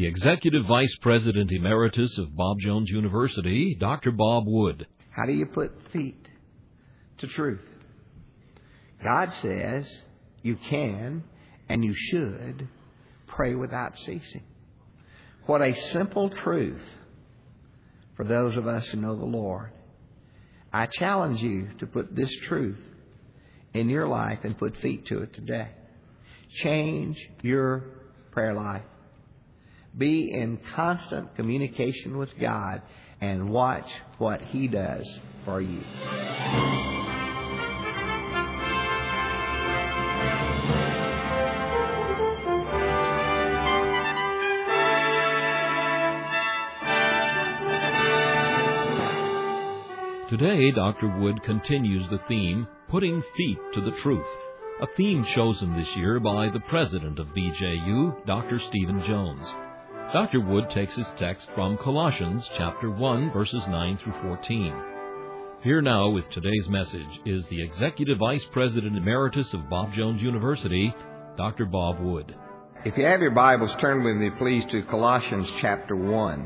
the Executive Vice President Emeritus of Bob Jones University, Dr. Bob Wood. How do you put feet to truth? God says you can and you should pray without ceasing. What a simple truth for those of us who know the Lord. I challenge you to put this truth in your life and put feet to it today. Change your prayer life. Be in constant communication with God and watch what He does for you. Today, Dr. Wood continues the theme, Putting Feet to the Truth, a theme chosen this year by the president of BJU, Dr. Stephen Jones. Dr. Wood takes his text from Colossians chapter 1, verses 9 through 14. Here now with today's message is the Executive Vice President Emeritus of Bob Jones University, Dr. Bob Wood. If you have your Bibles, turn with me, please, to Colossians chapter 1.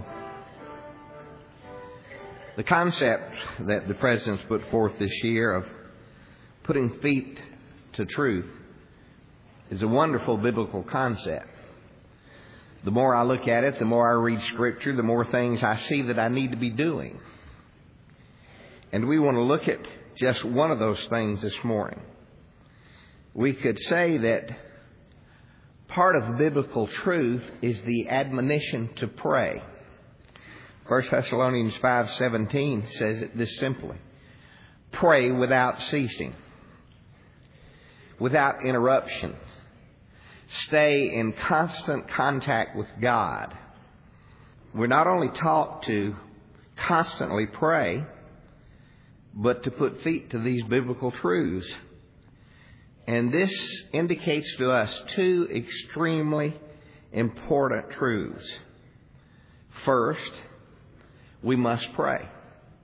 The concept that the President's put forth this year of putting feet to truth is a wonderful biblical concept. The more I look at it, the more I read Scripture, the more things I see that I need to be doing. And we want to look at just one of those things this morning. We could say that part of biblical truth is the admonition to pray. 1 Thessalonians 5:17 says it this simply: pray without ceasing, without interruption. Stay in constant contact with God. We're not only taught to constantly pray, but to put feet to these biblical truths. And this indicates to us two extremely important truths. First, we must pray. It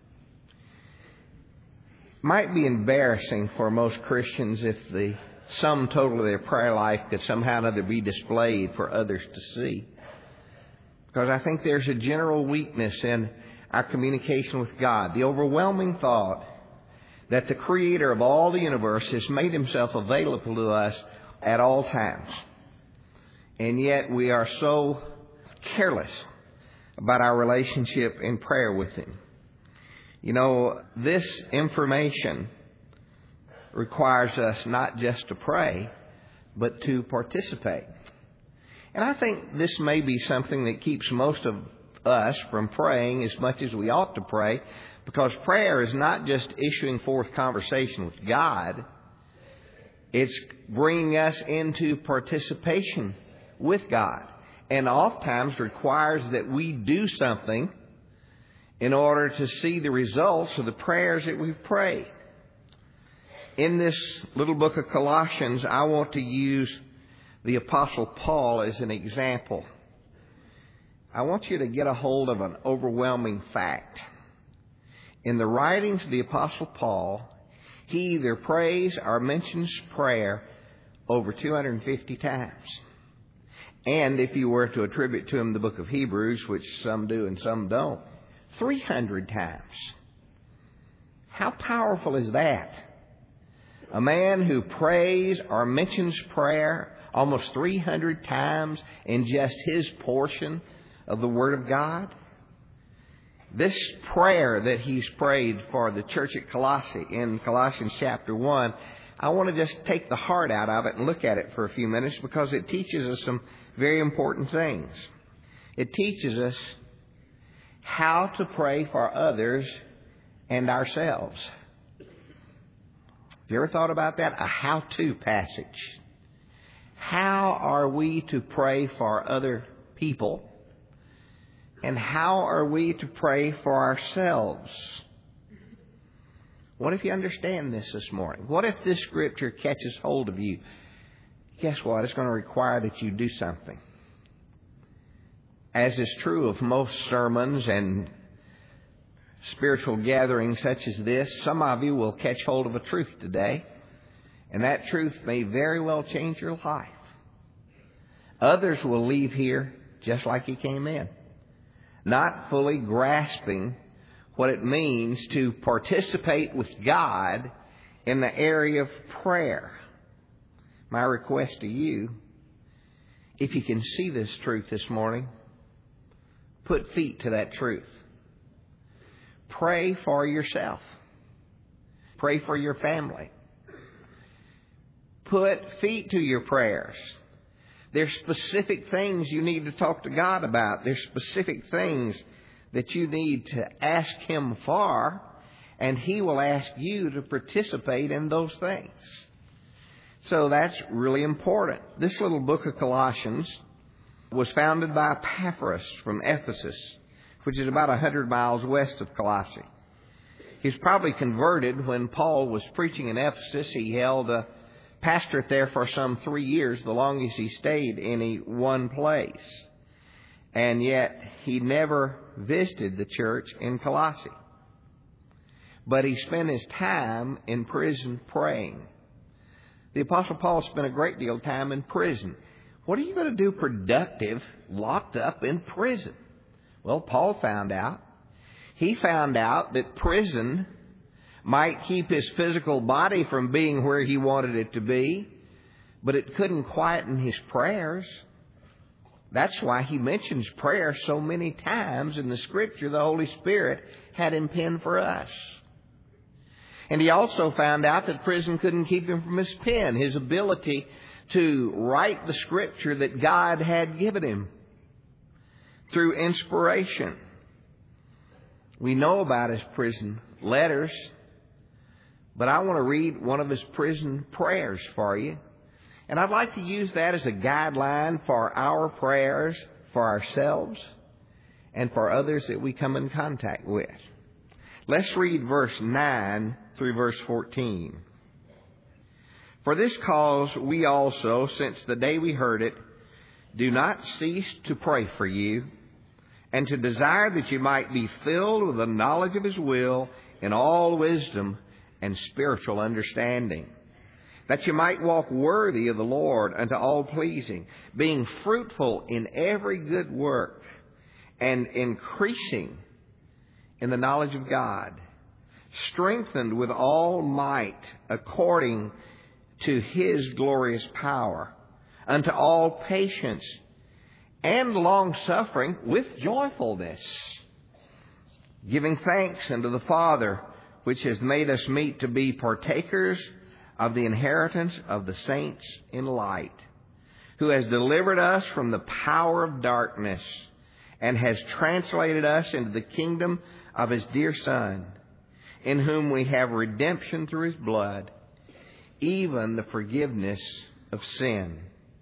might be embarrassing for most Christians if the sum total of their prayer life could somehow or other be displayed for others to see. Because I think there's a general weakness in our communication with God. The overwhelming thought that the Creator of all the universe has made Himself available to us at all times. And yet we are so careless about our relationship in prayer with Him. You know, this information requires us not just to pray, but to participate. And I think this may be something that keeps most of us from praying as much as we ought to pray, because prayer is not just issuing forth conversation with God. It's bringing us into participation with God. And oftentimes requires that we do something in order to see the results of the prayers that we've prayed. In this little book of Colossians, I want to use the Apostle Paul as an example. I want you to get a hold of an overwhelming fact. In the writings of the Apostle Paul, he either prays or mentions prayer over 250 times. And if you were to attribute to him the book of Hebrews, which some do and some don't, 300 times. How powerful is that? A man who prays or mentions prayer almost 300 times in just his portion of the Word of God. This prayer that he's prayed for the church at Colossae in Colossians chapter 1, I want to just take the heart out of it and look at it for a few minutes, because it teaches us some very important things. It teaches us how to pray for others and ourselves. Have you ever thought about that? A how-to passage. How are we to pray for other people? And how are we to pray for ourselves? What if you understand this morning? What if this Scripture catches hold of you? Guess what? It's going to require that you do something. As is true of most sermons and spiritual gatherings such as this, some of you will catch hold of a truth today, and that truth may very well change your life. Others will leave here just like he came in, not fully grasping what it means to participate with God in the area of prayer. My request to you, if you can see this truth this morning, put feet to that truth. Pray for yourself. Pray for your family. Put feet to your prayers. There's specific things you need to talk to God about. There's specific things that you need to ask Him for, and He will ask you to participate in those things. So that's really important. This little book of Colossians was founded by Epaphras from Ephesus, which is about 100 miles west of Colossae. He was probably converted when Paul was preaching in Ephesus. He held a pastorate there for some 3 years, the longest he stayed in any one place. And yet he never visited the church in Colossae. But he spent his time in prison praying. The Apostle Paul spent a great deal of time in prison. What are you going to do productive locked up in prison? Well, Paul found out. He found out that prison might keep his physical body from being where he wanted it to be, but it couldn't quieten his prayers. That's why he mentions prayer so many times in the Scripture the Holy Spirit had him penned for us. And he also found out that prison couldn't keep him from his pen, his ability to write the Scripture that God had given him through inspiration. We know about his prison letters, but I want to read one of his prison prayers for you. And I'd like to use that as a guideline for our prayers for ourselves and for others that we come in contact with. Let's read verse 9 through verse 14. For this cause we also, since the day we heard it, do not cease to pray for you, and to desire that you might be filled with the knowledge of His will in all wisdom and spiritual understanding, that you might walk worthy of the Lord unto all pleasing, being fruitful in every good work, and increasing in the knowledge of God, strengthened with all might according to His glorious power, unto all patience and long-suffering with joyfulness, giving thanks unto the Father, which has made us meet to be partakers of the inheritance of the saints in light, who has delivered us from the power of darkness and has translated us into the kingdom of His dear Son, in whom we have redemption through His blood, even the forgiveness of sin.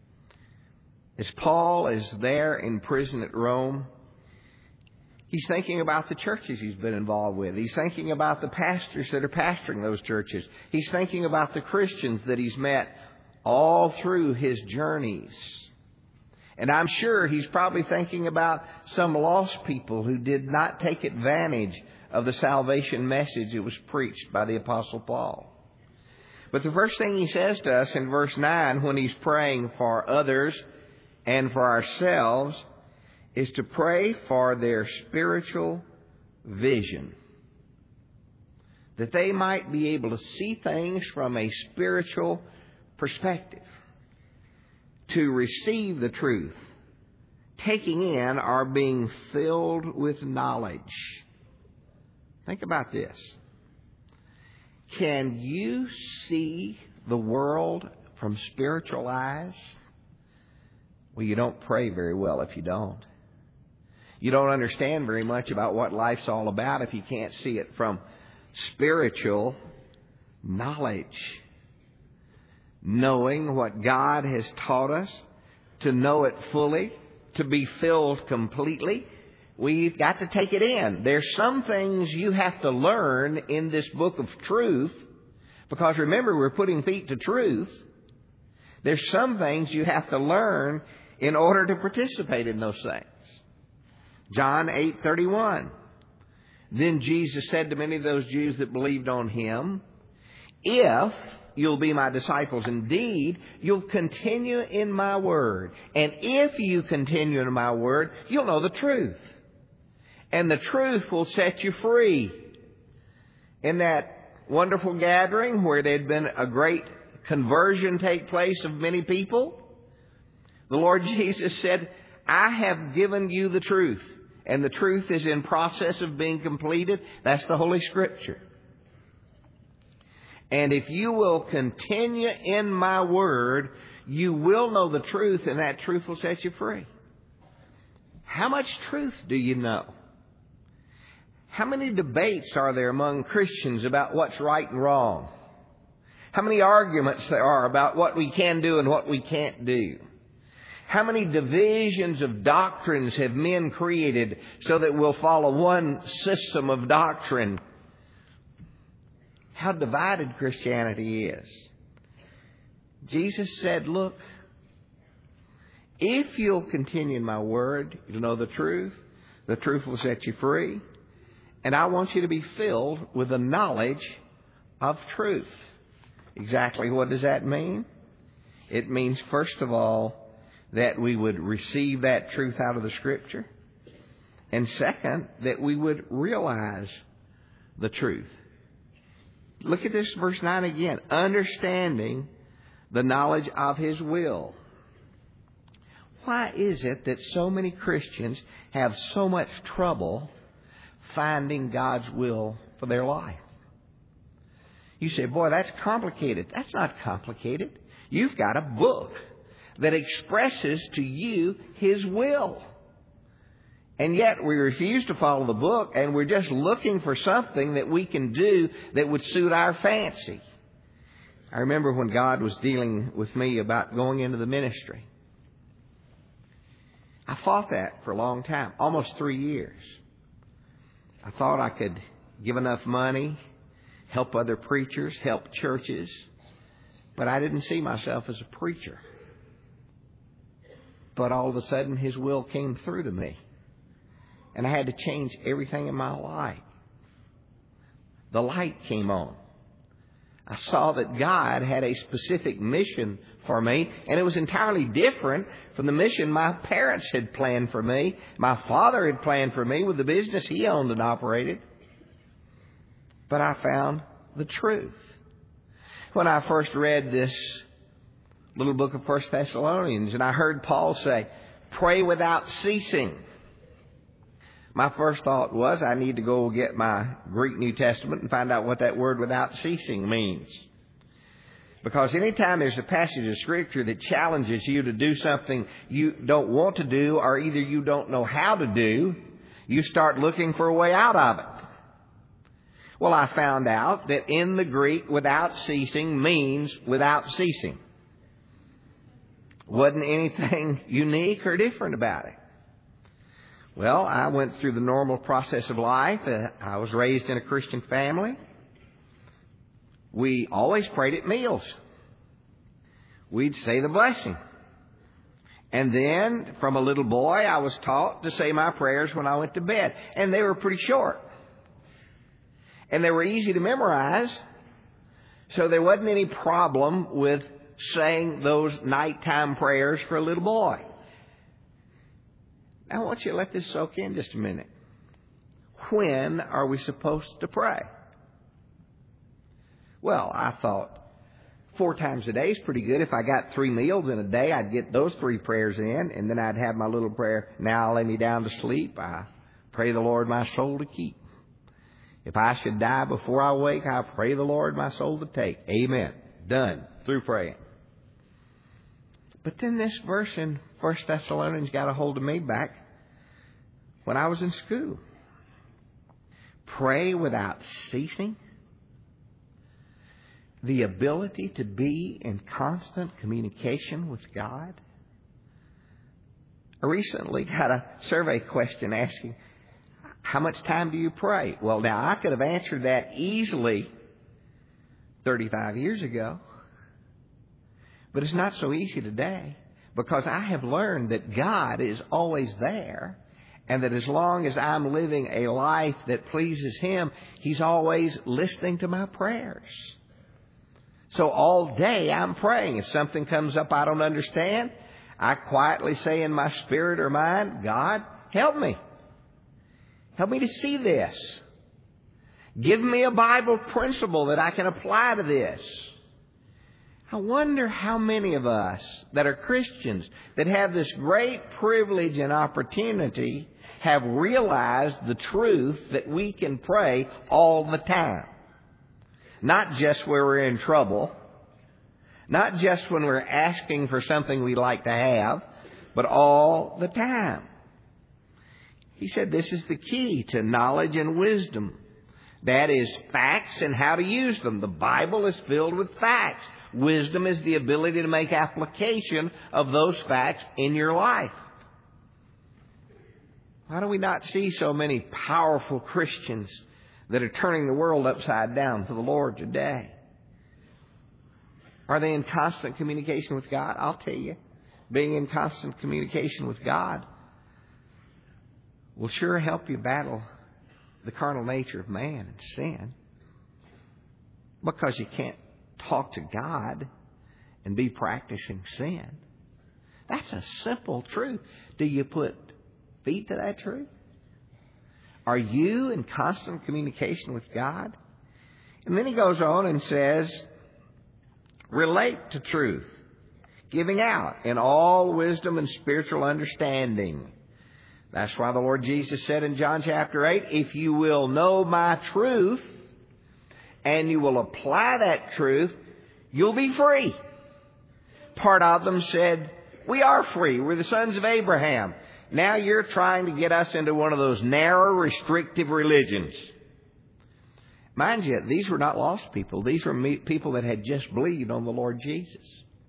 As Paul is there in prison at Rome, he's thinking about the churches he's been involved with. He's thinking about the pastors that are pastoring those churches. He's thinking about the Christians that he's met all through his journeys. And I'm sure he's probably thinking about some lost people who did not take advantage of the salvation message that was preached by the Apostle Paul. But the first thing he says to us in verse 9 when he's praying for others and for ourselves is to pray for their spiritual vision, that they might be able to see things from a spiritual perspective, to receive the truth, taking in or being filled with knowledge. Think about this. Can you see the world from spiritual eyes? Well, you don't pray very well if you don't. You don't understand very much about what life's all about if you can't see it from spiritual knowledge. Knowing what God has taught us, to know it fully, to be filled completely, we've got to take it in. There's some things you have to learn in this book of truth, because remember, we're putting feet to truth. There's some things you have to learn in order to participate in those things. John 8:31. Then Jesus said to many of those Jews that believed on Him, if you'll be my disciples indeed. You'll continue in my word. And if you continue in my word, you'll know the truth. And the truth will set you free. In that wonderful gathering where there'd been a great conversion take place of many people, the Lord Jesus said, I have given you the truth. And the truth is in process of being completed. That's the Holy Scripture. And if you will continue in my word, you will know the truth, and that truth will set you free. How much truth do you know? How many debates are there among Christians about what's right and wrong? How many arguments there are about what we can do and what we can't do? How many divisions of doctrines have men created so that we'll follow one system of doctrine? How divided Christianity is. Jesus said, look, if you'll continue in my word, you'll know the truth. The truth will set you free. And I want you to be filled with the knowledge of truth. Exactly what does that mean? It means, first of all, that we would receive that truth out of the Scripture. And second, that we would realize the truth. Look at this verse 9 again. Understanding the knowledge of His will. Why is it that so many Christians have so much trouble finding God's will for their life? You say, boy, that's complicated. That's not complicated. You've got a book that expresses to you His will. And yet we refuse to follow the book, and we're just looking for something that we can do that would suit our fancy. I remember when God was dealing with me about going into the ministry. I fought that for a long time, almost 3 years. I thought I could give enough money, help other preachers, help churches, but I didn't see myself as a preacher. But all of a sudden, His will came through to me. And I had to change everything in my life. The light came on. I saw that God had a specific mission for me, and it was entirely different from the mission my parents had planned for me. My father had planned for me with the business he owned and operated. But I found the truth. When I first read this little book of 1 Thessalonians, and I heard Paul say, pray without ceasing. My first thought was, I need to go get my Greek New Testament and find out what that word without ceasing means. Because anytime there's a passage of Scripture that challenges you to do something you don't want to do, or either you don't know how to do, you start looking for a way out of it. Well, I found out that in the Greek, without ceasing means without ceasing. Wasn't anything unique or different about it. Well, I went through the normal process of life. I was raised in a Christian family. We always prayed at meals. We'd say the blessing. And then, from a little boy, I was taught to say my prayers when I went to bed. And they were pretty short. And they were easy to memorize. So there wasn't any problem with saying those nighttime prayers for a little boy. Now, I want you to let this soak in just a minute. When are we supposed to pray? Well, I thought 4 times a day is pretty good. If I got 3 meals in a day, I'd get those 3 prayers in, and then I'd have my little prayer, now lay me down to sleep. I pray the Lord my soul to keep. If I should die before I wake, I pray the Lord my soul to take. Amen. Done. Through praying. But then this verse in 1 Thessalonians got a hold of me back when I was in school. Pray without ceasing. The ability to be in constant communication with God. I recently got a survey question asking, how much time do you pray? Well, now, I could have answered that easily 35 years ago. But it's not so easy today, because I have learned that God is always there, and that as long as I'm living a life that pleases Him, He's always listening to my prayers. So all day I'm praying. If something comes up I don't understand, I quietly say in my spirit or mind, God, help me. Help me to see this. Give me a Bible principle that I can apply to this. I wonder how many of us that are Christians that have this great privilege and opportunity have realized the truth that we can pray all the time. Not just where we're in trouble, not just when we're asking for something we'd like to have, but all the time. He said this is the key to knowledge and wisdom. That is facts and how to use them. The Bible is filled with facts. Wisdom is the ability to make application of those facts in your life. Why do we not see so many powerful Christians that are turning the world upside down for the Lord today? Are they in constant communication with God? I'll tell you, being in constant communication with God will sure help you battle the carnal nature of man and sin. Because you can't talk to God and be practicing sin. That's a simple truth. Do you put feet to that truth? Are you in constant communication with God? And then he goes on and says, relate to truth, giving out in all wisdom and spiritual understanding. That's why the Lord Jesus said in John chapter 8, if you will know my truth and you will apply that truth, you'll be free. Part of them said, we are free. We're the sons of Abraham. Now you're trying to get us into one of those narrow, restrictive religions. Mind you, these were not lost people. These were people that had just believed on the Lord Jesus.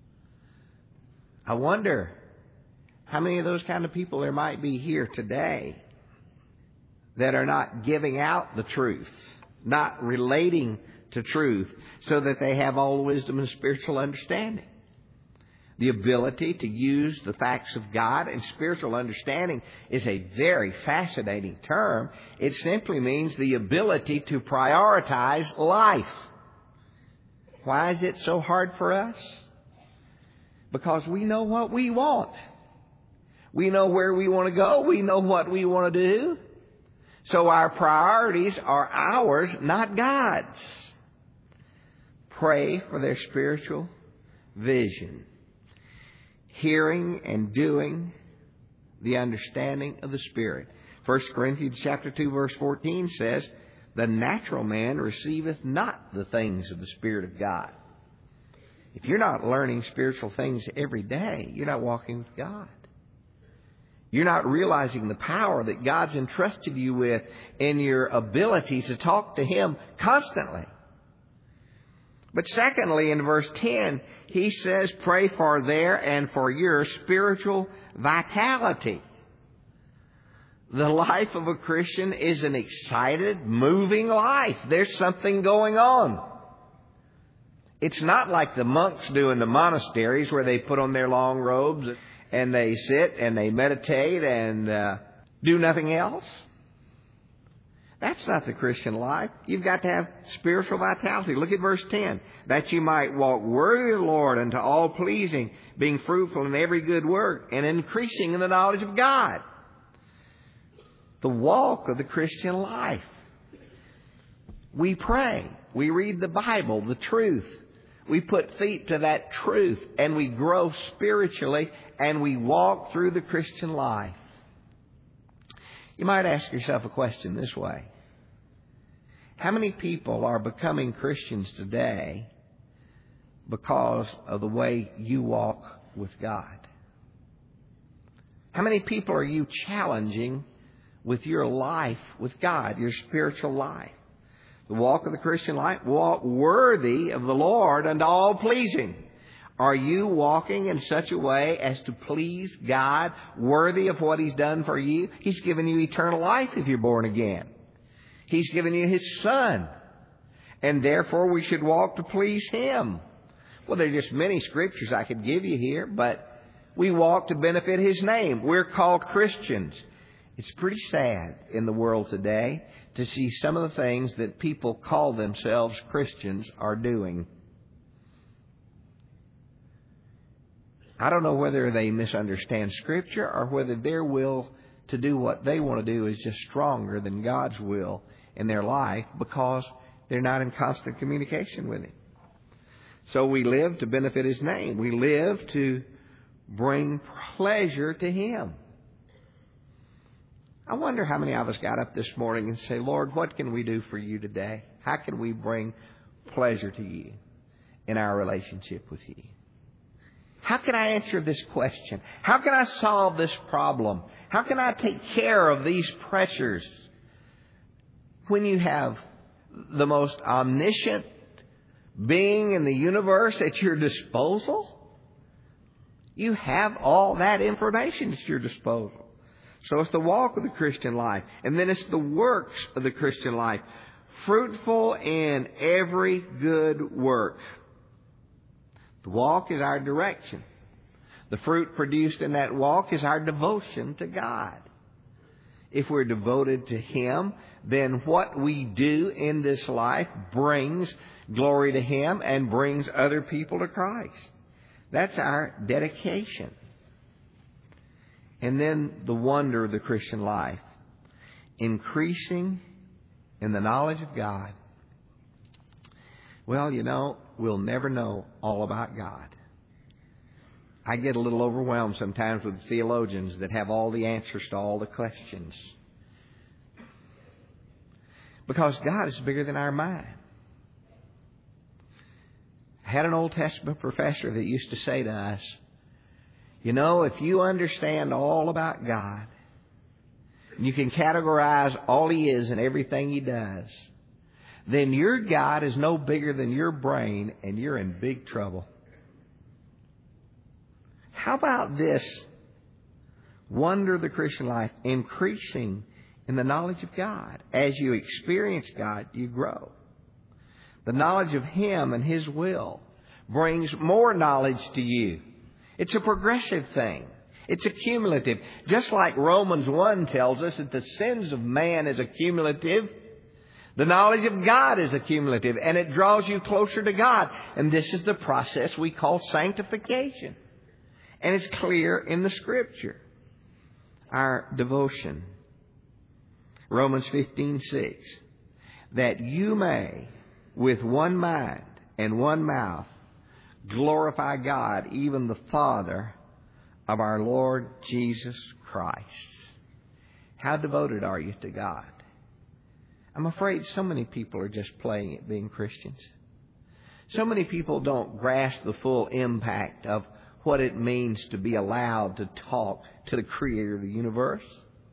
I wonder how many of those kind of people there might be here today that are not giving out the truth, not relating to truth, so that they have all wisdom and spiritual understanding. The ability to use the facts of God and spiritual understanding is a very fascinating term. It simply means the ability to prioritize life. Why is it so hard for us? Because we know what we want. We know where we want to go. We know what we want to do. So our priorities are ours, not God's. Pray for their spiritual vision. Hearing and doing the understanding of the Spirit. 1 Corinthians chapter 2 verse 14 says, the natural man receiveth not the things of the Spirit of God. If you're not learning spiritual things every day, you're not walking with God. You're not realizing the power that God's entrusted you with in your ability to talk to Him constantly. But secondly, in verse 10, he says, pray for their and for your spiritual vitality. The life of a Christian is an excited, moving life. There's something going on. It's not like the monks do in the monasteries where they put on their long robes and they sit and they meditate and do nothing else. That's not the Christian life. You've got to have spiritual vitality. Look at verse 10. That you might walk worthy of the Lord unto all pleasing, being fruitful in every good work and increasing in the knowledge of God. The walk of the Christian life. We pray. We read the Bible, the truth. We put feet to that truth and we grow spiritually and we walk through the Christian life. You might ask yourself a question this way. How many people are becoming Christians today because of the way you walk with God? How many people are you challenging with your life with God, your spiritual life? The walk of the Christian life, walk worthy of the Lord unto all pleasing. Are you walking in such a way as to please God, worthy of what He's done for you? He's given you eternal life if you're born again. He's given you His Son. And therefore we should walk to please Him. Well, there are just many scriptures I could give you here, but we walk to benefit His name. We're called Christians. It's pretty sad in the world today to see some of the things that people call themselves Christians are doing. I don't know whether they misunderstand Scripture or whether their will to do what they want to do is just stronger than God's will in their life because they're not in constant communication with Him. So we live to benefit His name. We live to bring pleasure to Him. I wonder how many of us got up this morning and say, Lord, what can we do for You today? How can we bring pleasure to You in our relationship with You? How can I answer this question? How can I solve this problem? How can I take care of these pressures? When you have the most omniscient being in the universe at your disposal, you have all that information at your disposal. So it's the walk of the Christian life. And then it's the works of the Christian life. Fruitful in every good work. The walk is our direction. The fruit produced in that walk is our devotion to God. If we're devoted to Him, then what we do in this life brings glory to Him and brings other people to Christ. That's our dedication. And then the wonder of the Christian life. Increasing in the knowledge of God. Well, we'll never know all about God. I get a little overwhelmed sometimes with theologians that have all the answers to all the questions. Because God is bigger than our mind. I had an Old Testament professor that used to say to us, if you understand all about God, and you can categorize all He is and everything He does, then your God is no bigger than your brain, and you're in big trouble. How about this wonder of the Christian life, increasing in the knowledge of God? As you experience God, you grow. The knowledge of Him and His will brings more knowledge to you. It's a progressive thing. It's accumulative. Just like Romans 1 tells us that the sins of man is accumulative, the knowledge of God is accumulative, and it draws you closer to God. And this is the process we call sanctification. And it's clear in the Scripture. Our devotion. Romans 15:6. That you may, with one mind and one mouth, glorify God, even the Father of our Lord Jesus Christ. How devoted are you to God? I'm afraid so many people are just playing at being Christians. So many people don't grasp the full impact of what it means to be allowed to talk to the Creator of the universe.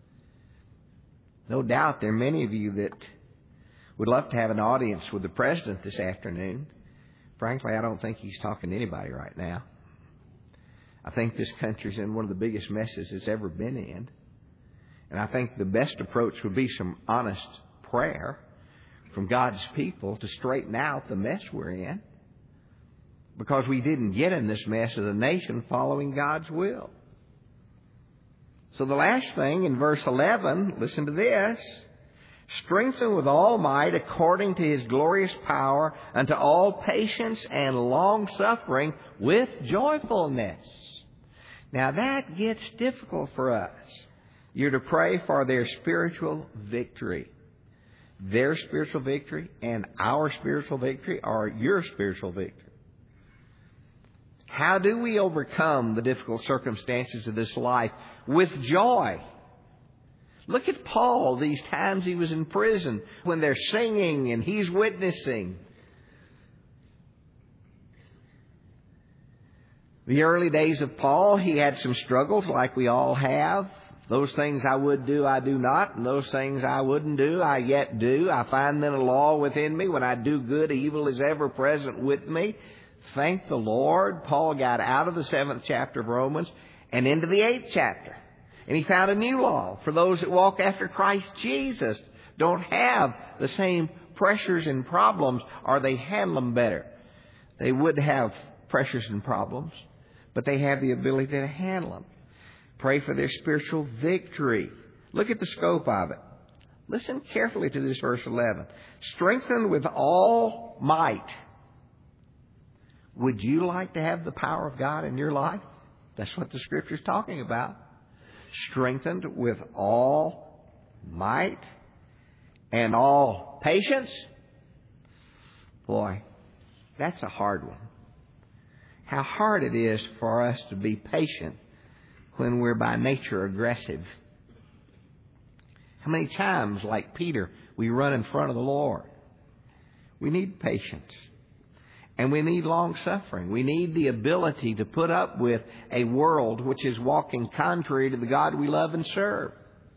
No doubt there are many of you that would love to have an audience with the President this afternoon. Frankly, I don't think he's talking to anybody right now. I think this country's in one of the biggest messes it's ever been in. And I think the best approach would be some honest prayer from God's people to straighten out the mess we're in. Because we didn't get in this mess as a nation following God's will. So the last thing in verse 11, listen to this. Strengthened with all might according to His glorious power unto all patience and long-suffering with joyfulness. Now that gets difficult for us. You're to pray for their spiritual victory. Their spiritual victory and our spiritual victory are your spiritual victory. How do we overcome the difficult circumstances of this life? With joy. Look at Paul, these times he was in prison, when they're singing and he's witnessing. The early days of Paul, he had some struggles like we all have. Those things I would do, I do not. And those things I wouldn't do, I yet do. I find then a law within me. When I do good, evil is ever present with me. Thank the Lord. Paul got out of the 7th chapter of Romans and into the 8th chapter. And he found a new law for those that walk after Christ Jesus. Don't have the same pressures and problems, or they handle them better. They would have pressures and problems, but they have the ability to handle them. Pray for their spiritual victory. Look at the scope of it. Listen carefully to this verse 11. Strengthened with all might. Would you like to have the power of God in your life? That's what the Scripture's talking about. Strengthened with all might and all patience. Boy, that's a hard one. How hard it is for us to be patient when we're by nature aggressive. How many times, like Peter, we run in front of the Lord? We need patience. And we need long suffering. We need the ability to put up with a world which is walking contrary to the God we love and serve.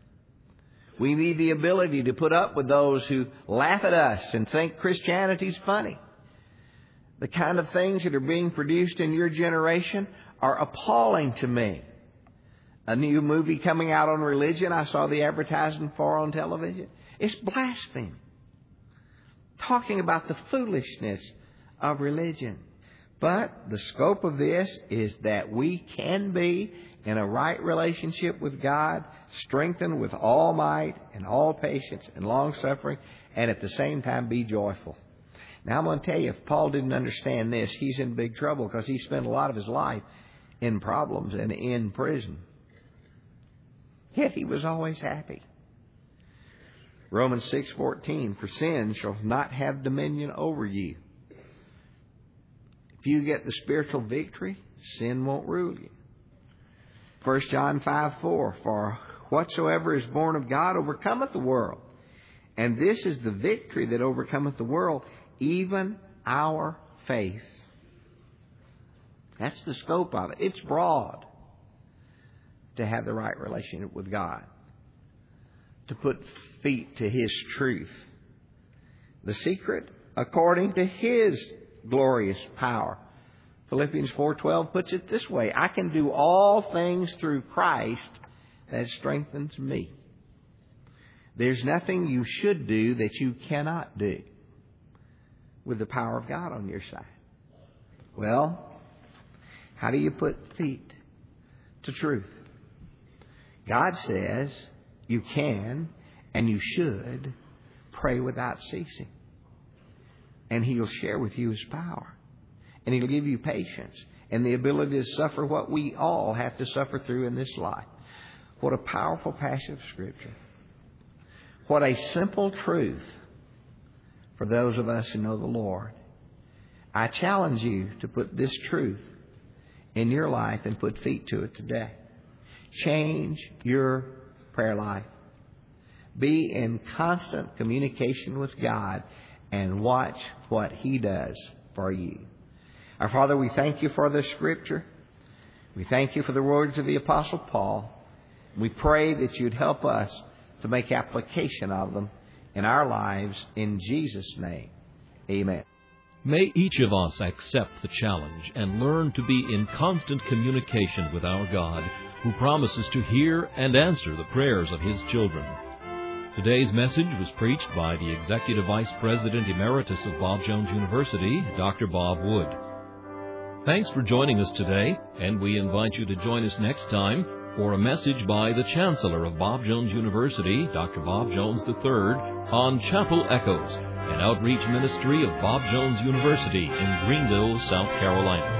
We need the ability to put up with those who laugh at us and think Christianity's funny. The kind of things that are being produced in your generation are appalling to me. A new movie coming out on religion, I saw the advertisement for on television. It's blasphemy. Talking about the foolishness of religion. But the scope of this is that we can be in a right relationship with God, strengthened with all might and all patience and long suffering, and at the same time be joyful. Now I'm going to tell you, if Paul didn't understand this, he's in big trouble, because he spent a lot of his life in problems and in prison. Yet he was always happy. Romans 6:14, for sin shall not have dominion over you. If you get the spiritual victory, sin won't rule you. 1 John 5:4, for whatsoever is born of God overcometh the world. And this is the victory that overcometh the world, even our faith. That's the scope of it. It's broad to have the right relationship with God, to put feet to His truth. The secret, according to His glorious power. Philippians 4:12 puts it this way, I can do all things through Christ that strengthens me. There's nothing you should do that you cannot do with the power of God on your side. Well, how do you put feet to truth? God says you can and you should pray without ceasing. And He'll share with you His power. And He'll give you patience and the ability to suffer what we all have to suffer through in this life. What a powerful passage of Scripture. What a simple truth for those of us who know the Lord. I challenge you to put this truth in your life and put feet to it today. Change your prayer life. Be in constant communication with God and watch what He does for you. Our Father, we thank You for this Scripture. We thank You for the words of the Apostle Paul. We pray that You'd help us to make application of them in our lives. In Jesus' name, amen. May each of us accept the challenge and learn to be in constant communication with our God, who promises to hear and answer the prayers of His children. Today's message was preached by the Executive Vice President Emeritus of Bob Jones University, Dr. Bob Wood. Thanks for joining us today, and we invite you to join us next time for a message by the Chancellor of Bob Jones University, Dr. Bob Jones III, on Chapel Echoes, an outreach ministry of Bob Jones University in Greenville, South Carolina.